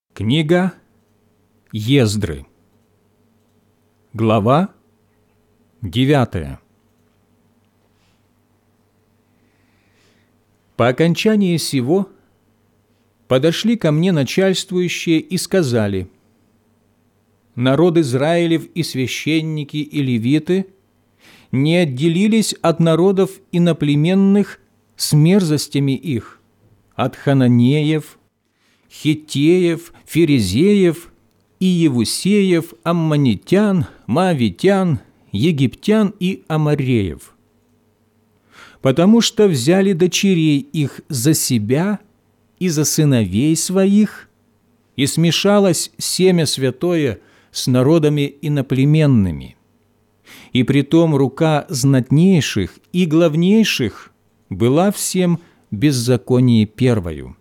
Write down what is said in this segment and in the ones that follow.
Книга Ездры, глава 9. По окончании сего подошли ко мне начальствующие и сказали: народ Израилев и священники и левиты не отделились от народов иноплеменных с мерзостями их, от хананеев, хиттеев, ферезеев, иевусеев, аммонитян, моавитян, египтян и амореев, потому что взяли дочерей их за себя и за сыновей своих, и смешалось семя святое с народами иноплеменными, и притом рука знатнейших и главнейших была всем беззаконие первою.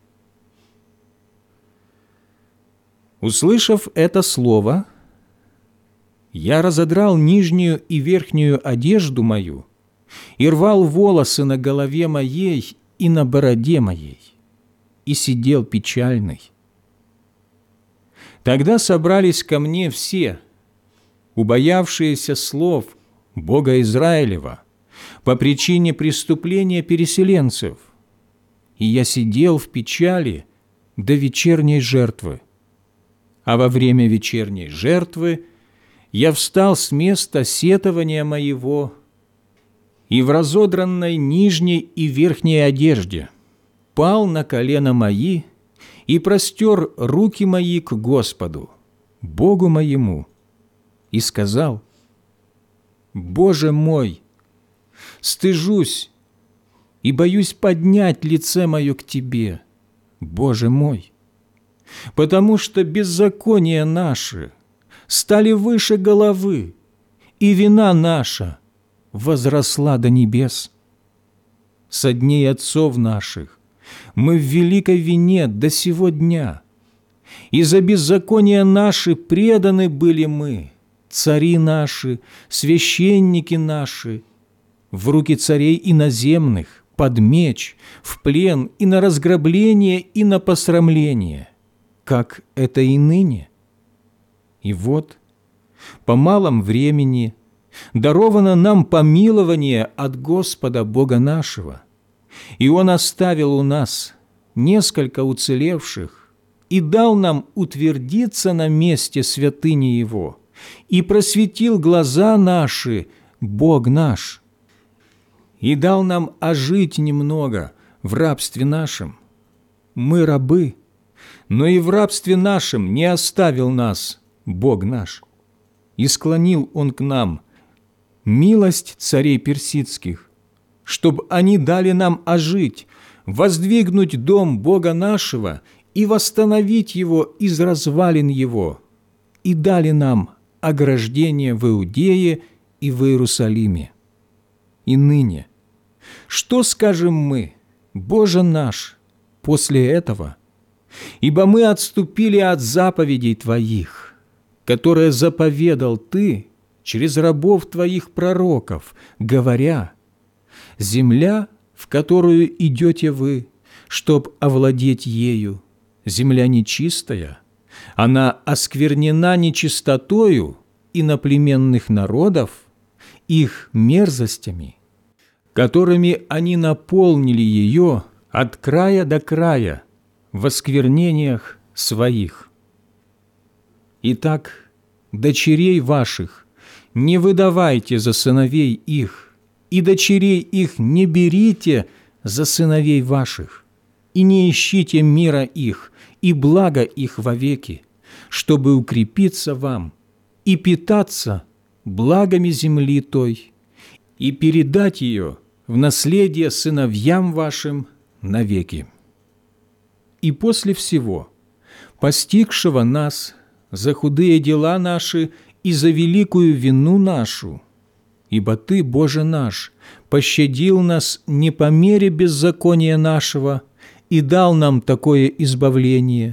Услышав это слово, я разодрал нижнюю и верхнюю одежду мою и рвал волосы на голове моей и на бороде моей, и сидел печальный. Тогда собрались ко мне все, убоявшиеся слов Бога Израилева по причине преступления переселенцев, и я сидел в печали до вечерней жертвы. А во время вечерней жертвы я встал с места сетования моего и в разодранной нижней и верхней одежде пал на колена мои и простер руки мои к Господу, Богу моему, и сказал: «Боже мой, стыжусь и боюсь поднять лице мое к Тебе, Боже мой, потому что беззакония наши стали выше головы, и вина наша возросла до небес. Со дней отцов наших мы в великой вине до сего дня, и за беззакония наши преданы были мы, цари наши, священники наши, в руки царей иноземных, под меч, в плен и на разграбление и на посрамление, как это и ныне. И вот, по малом времени даровано нам помилование от Господа Бога нашего, и Он оставил у нас несколько уцелевших и дал нам утвердиться на месте святыни Его, и просветил глаза наши Бог наш, и дал нам ожить немного в рабстве нашем. Мы рабы, но и в рабстве нашем не оставил нас Бог наш, и склонил Он к нам милость царей персидских, чтобы они дали нам ожить, воздвигнуть дом Бога нашего и восстановить его из развалин его, и дали нам ограждение в Иудее и в Иерусалиме. И ныне, что скажем мы, Боже наш, после этого? Ибо мы отступили от заповедей Твоих, которые заповедал Ты через рабов Твоих пророков, говоря: земля, в которую идете вы, чтоб овладеть ею, земля нечистая, она осквернена нечистотою иноплеменных народов, их мерзостями, которыми они наполнили ее от края до края в осквернениях своих. Итак, дочерей ваших не выдавайте за сыновей их, и дочерей их не берите за сыновей ваших, и не ищите мира их и блага их вовеки, чтобы укрепиться вам и питаться благами земли той, и передать ее в наследие сыновьям вашим навеки. И после всего, постигшего нас за худые дела наши и за великую вину нашу, ибо Ты, Боже наш, пощадил нас не по мере беззакония нашего и дал нам такое избавление,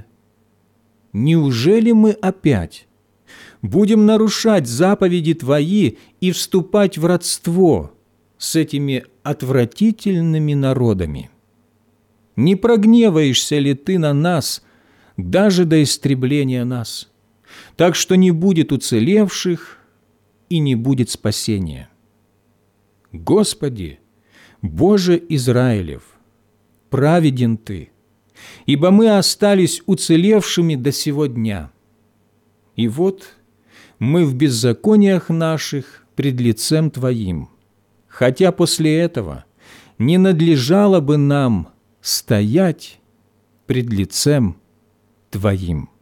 неужели мы опять будем нарушать заповеди Твои и вступать в родство с этими отвратительными народами? Не прогневаешься ли Ты на нас даже до истребления нас, так что не будет уцелевших и не будет спасения. Господи, Боже Израилев, праведен Ты, ибо мы остались уцелевшими до сего дня. И вот мы в беззакониях наших пред лицем Твоим, хотя после этого не надлежало бы нам стоять пред лицем Твоим».